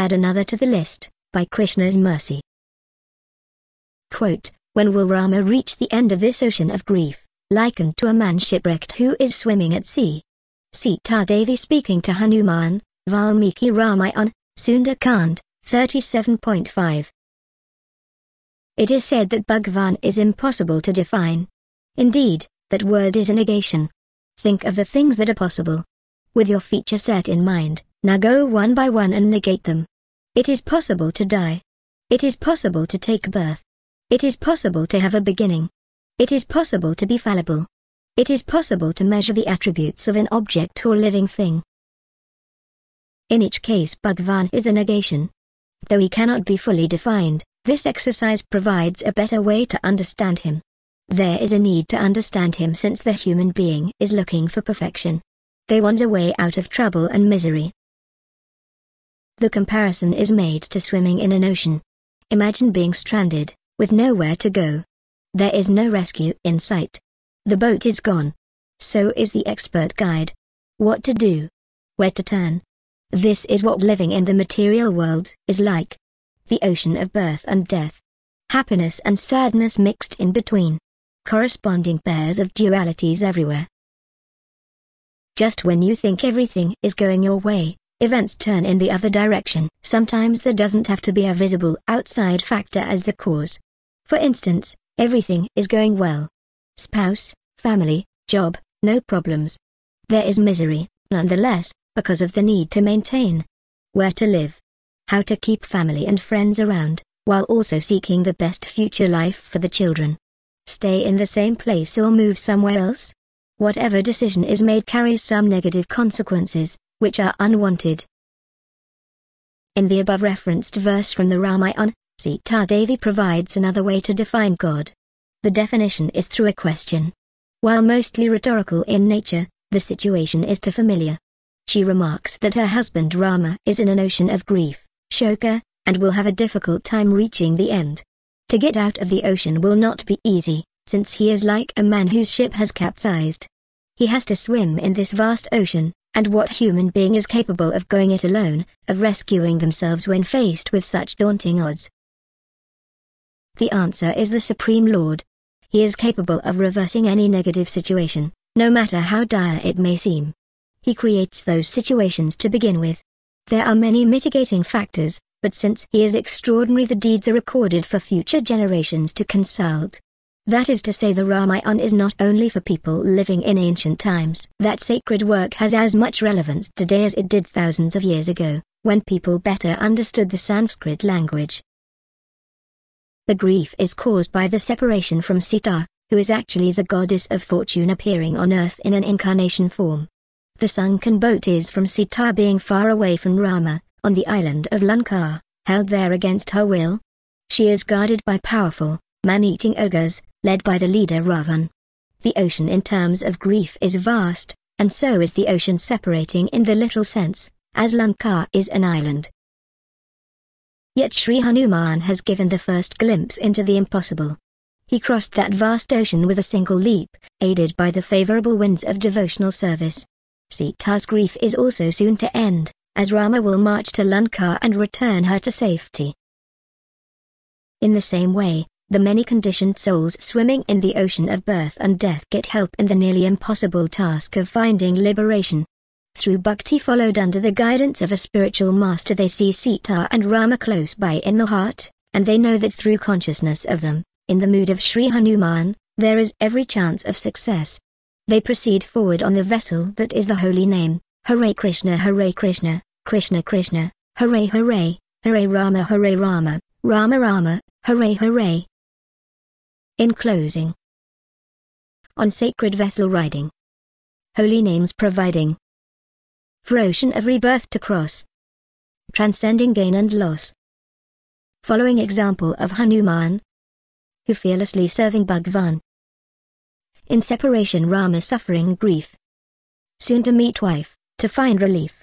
add another to the list, by Krishna's mercy. Quote, when will Rama reach the end of this ocean of grief, likened to a man shipwrecked who is swimming at sea? Sita Devi speaking to Hanuman, Valmiki Ramayana, Sundar-Kand, 37.5. It is said that Bhagavan is impossible to define. Indeed, that word is a negation. Think of the things that are possible. With your feature set in mind, now go one by one and negate them. It is possible to die. It is possible to take birth. It is possible to have a beginning. It is possible to be fallible. It is possible to measure the attributes of an object or living thing. In each case Bhagavan is the negation. Though he cannot be fully defined, this exercise provides a better way to understand him. There is a need to understand him since the human being is looking for perfection. They want a way out of trouble and misery. The comparison is made to swimming in an ocean. Imagine being stranded, with nowhere to go. There is no rescue in sight. The boat is gone. So is the expert guide. What to do? Where to turn? This is what living in the material world is like. The ocean of birth and death. Happiness and sadness mixed in between. Corresponding pairs of dualities everywhere. Just when you think everything is going your way, events turn in the other direction. Sometimes there doesn't have to be a visible outside factor as the cause. For instance, everything is going well. Spouse, family, job, no problems. There is misery, nonetheless, because of the need to maintain. Where to live. How to keep family and friends around, while also seeking the best future life for the children. Stay in the same place or move somewhere else? Whatever decision is made carries some negative consequences, which are unwanted. In the above referenced verse from the Ramayana, Sita Devi provides another way to define God. The definition is through a question. While mostly rhetorical in nature, the situation is too familiar. She remarks that her husband Rama is in an ocean of grief, shoka, and will have a difficult time reaching the end. To get out of the ocean will not be easy, since he is like a man whose ship has capsized. He has to swim in this vast ocean, and what human being is capable of going it alone, of rescuing themselves when faced with such daunting odds? The answer is the Supreme Lord. He is capable of reversing any negative situation, no matter how dire it may seem. He creates those situations to begin with. There are many mitigating factors, but since he is extraordinary, the deeds are recorded for future generations to consult. That is to say, the Ramayana is not only for people living in ancient times. That sacred work has as much relevance today as it did thousands of years ago, when people better understood the Sanskrit language. The grief is caused by the separation from Sita, who is actually the goddess of fortune appearing on earth in an incarnation form. The sunken boat is from Sita being far away from Rama, on the island of Lanka, held there against her will. She is guarded by powerful, man-eating ogres, led by the leader Ravan. The ocean in terms of grief is vast, and so is the ocean separating in the literal sense, as Lanka is an island. Yet Sri Hanuman has given the first glimpse into the impossible. He crossed that vast ocean with a single leap, aided by the favorable winds of devotional service. Sita's grief is also soon to end, as Rama will march to Lanka and return her to safety. In the same way, the many conditioned souls swimming in the ocean of birth and death get help in the nearly impossible task of finding liberation. Through bhakti followed under the guidance of a spiritual master, they see Sita and Rama close by in the heart, and they know that through consciousness of them, in the mood of Sri Hanuman, there is every chance of success. They proceed forward on the vessel that is the holy name, Hare Krishna, Krishna Krishna, Hare Hare, Hare Rama, Rama Rama, Hare Hare. In closing, on sacred vessel riding, holy names providing, for ocean of rebirth to cross, transcending gain and loss. Following example of Hanuman, who fearlessly serving Bhagavan. In separation Rama suffering grief, soon to meet wife, to find relief.